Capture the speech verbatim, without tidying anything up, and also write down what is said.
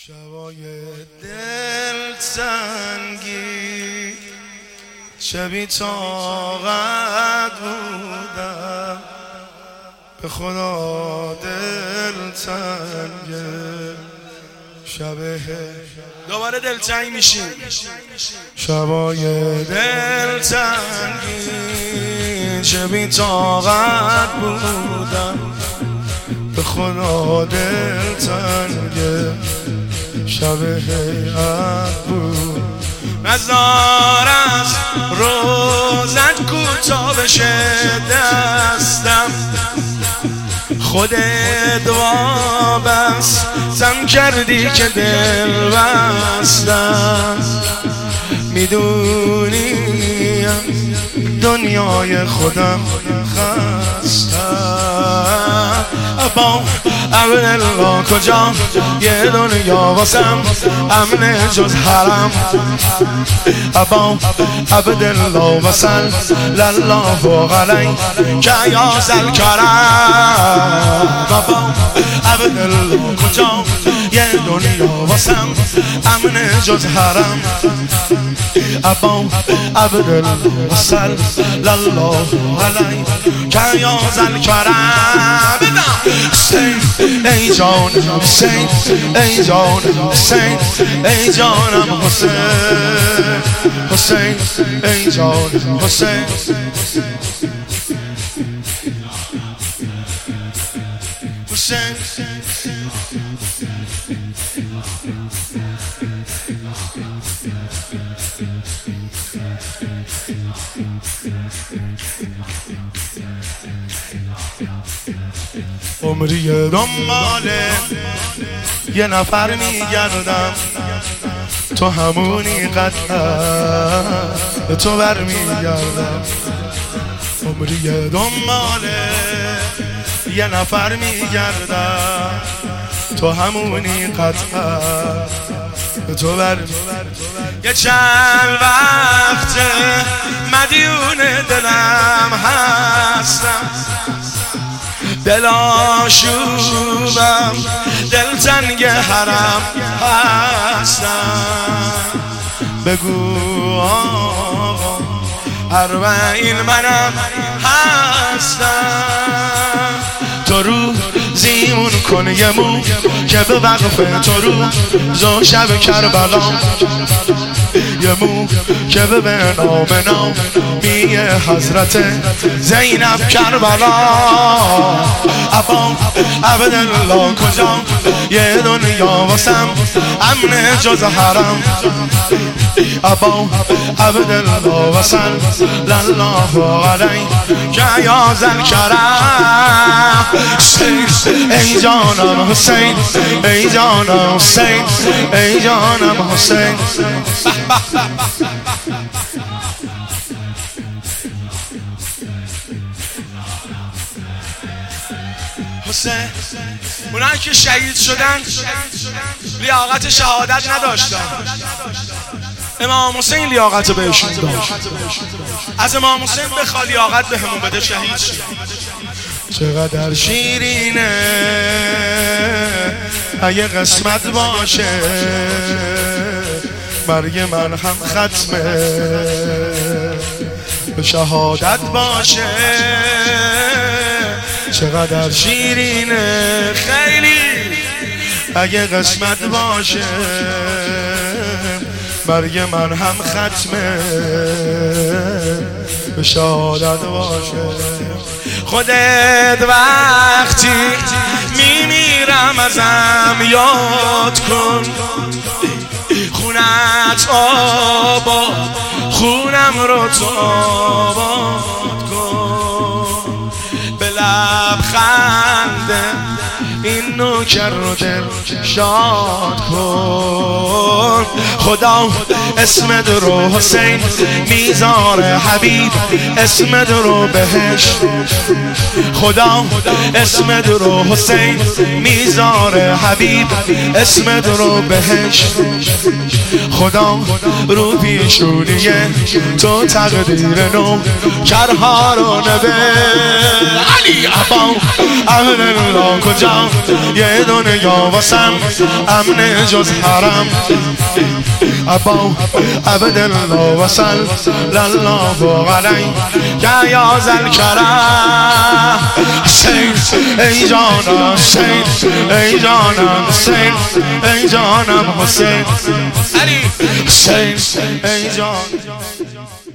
شبای دل تنگی چه بی طاقت بودم، به خدا دل تنگه شبه دوباره دل تنگ میشیم. شبای دل تنگی چه بی طاقت بودم، به خدا دل تنگه شبه حیعت بود. نزار از روزت کوتاه بشه دستم، خودت وابستم کردی که دل بستم. میدونیم دنیای خودم خستم. با عبدالله کجا یه دنیا واسم امن جز حرم. با عبدالله وصل لله علی که یاز الکرم. با عبدالله کجا یه دنیا واسم امن جز حرم. با عبدالله وصل لله علی که یاز الکرم. حسین ای جانم حسین، ای جانم حسین، ای جانم حسین. حسین ای جانم حسین، حسین عمری دنبال یه نفر میگردم، تو همونی قطعا به تو برمیگردم. عمری دنبال یه نفر میگردم، تو همونی قطعا به تو برمیگردم. یه چند وقت مدیون دلم هستم، دل آشوبم دلتنگ حرم هستم. بگو آقا اربعین منم هستم. تو رو زیمون کن یه مو که به وقف تو رو زو شب کربلا. یه مو که به نام نام می حضرت زینب کربلا. ابا عبدالله کجا یه دنیا واسم امن جز حرم. ابا عبدالله وصل لله علی که یاز الکرم. ای جانم حسین، ای جانم حسین، ای جانم حسین. حسین اونایی که شهید شدن لیاقت شهادت نداشتن، امام حسین لیاقت بهشون داشت. از امام حسین بخوا لیاقت به همون بده شهید شد. چقدر شیرینه اگه قسمت باشه مرگ من هم ختمه به شهادت باشه. چقدر شیرینه خیلی اگه قسمت باشه مرگ من هم ختمه به شهادت باشه. خودت وقتی میمیرم ازم یاد کن، خونت آباد خونم رو تو آباد کن. به لبخنده این نوکر رو دل شاد کن. خدا اسمت رو حسین میذاره حبیب، اسمت رو بهش. خدا اسمت رو حسین میذاره حبیب، اسمت رو بهش. خدا رو پیشونیه تو تقدیر نو کرها رو نبه. علی ابا عبدالله کجا یه دنیا واسم امن جز حرم ابا عبدالله وصل لله علی که یا ذل کرم حسین ای جانم حسین ای جانم حسین ای جانم حسین علی حسین ای جان